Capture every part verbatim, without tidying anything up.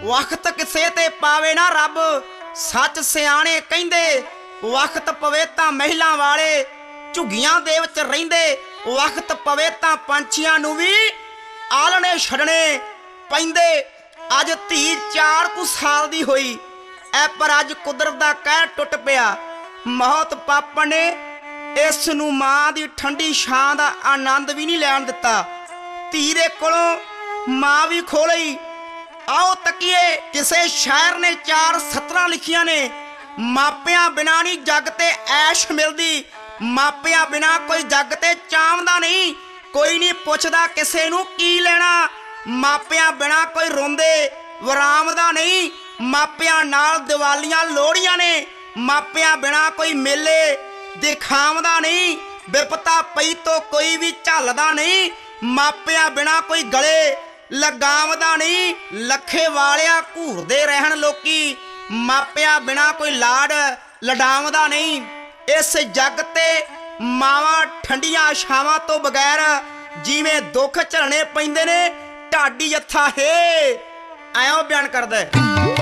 वक्त किसे ते पावे ना रब। सच सियाणे कहिंदे वक्त पवे तां महिलां वाले झुग्गियां दे विच रहिंदे। वक्त पवे तां पंछियां नूं वी आलणे छड्डणे पैंदे। अज धी चार कु साल दी होई ऐ पर अज कुदरत दा कहर टुट पिया। मौत पापा ने इस नूं मां दी ठंडी छां दा आनंद भी नहीं लैण दित्ता। धी दे कोलों मां भी खो लई। आओ तकीए किसे शायर ने चार सतरां लिखियां ने। मापियां बिना नहीं जग ते ऐश मिलदी। मापियां बिना कोई जग ते चावदा नहीं। कोई नहीं पुछदा किसे नूं की लेना। मापियां बिना कोई रोंदे वरामदा नहीं। मापियां नाल दिवालियां लोहड़ियां ने। मापियां बिना कोई मेले दिखावदा नहीं। विपता पई तो कोई भी झलदा नहीं। मापियां बिना कोई गले लगावदा नहीं। लखे वालिया घूरदे रहन लोकी। मापियां बिना कोई लाड लडावदा नहीं। इस जग ते मावां ठंडियां छावां तो बगैर जिवें दुख झलने पैंदे ने ढाडी जत्था हे ऐं बयान करदा है।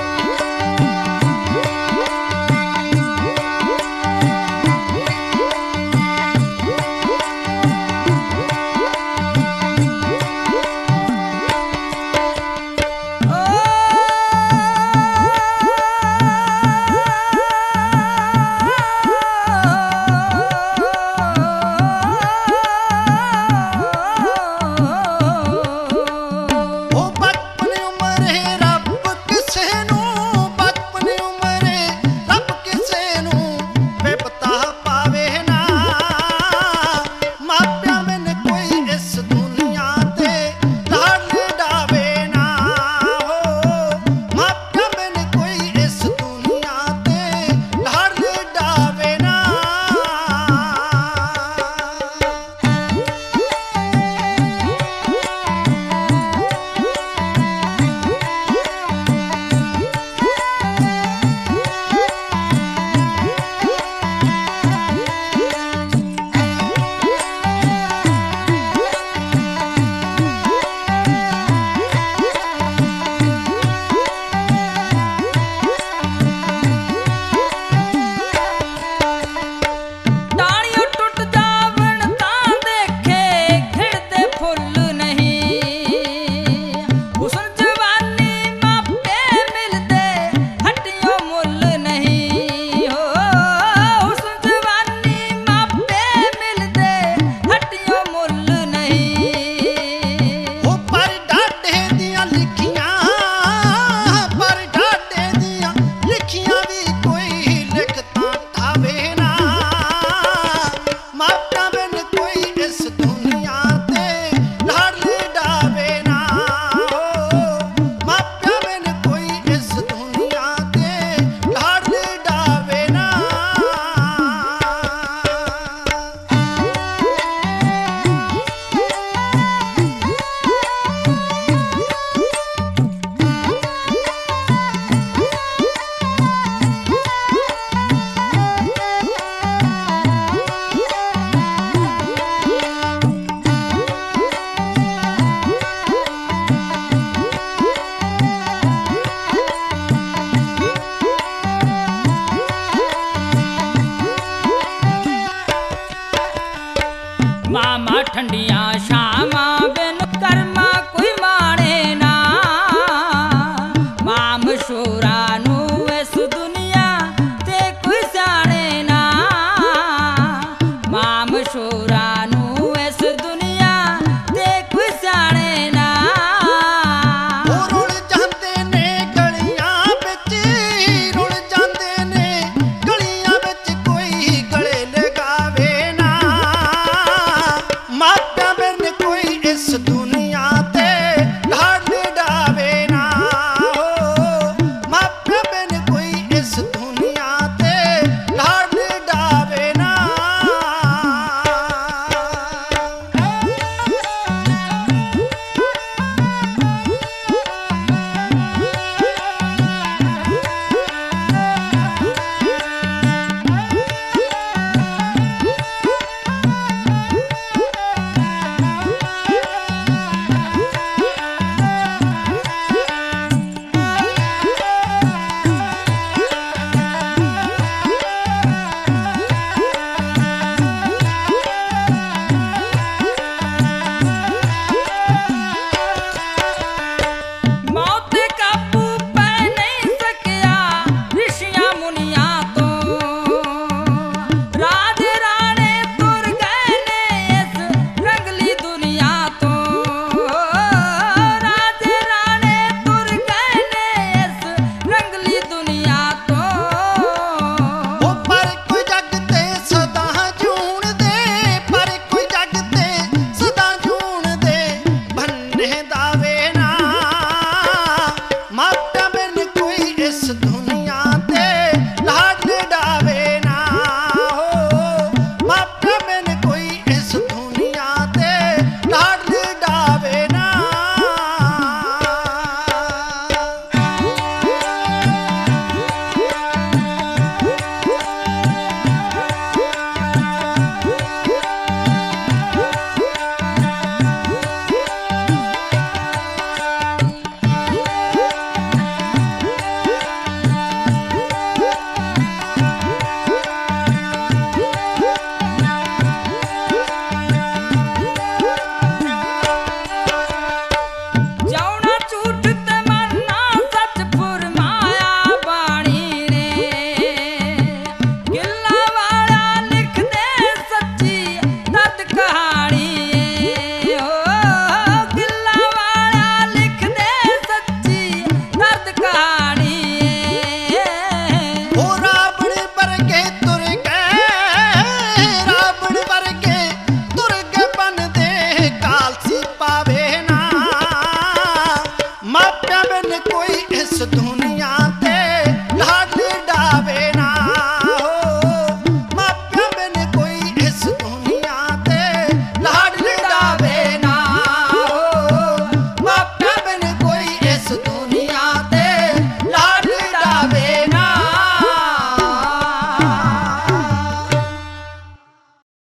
मामा ठंडिया शामा बिन कर्मा कोई माने ना। माम शो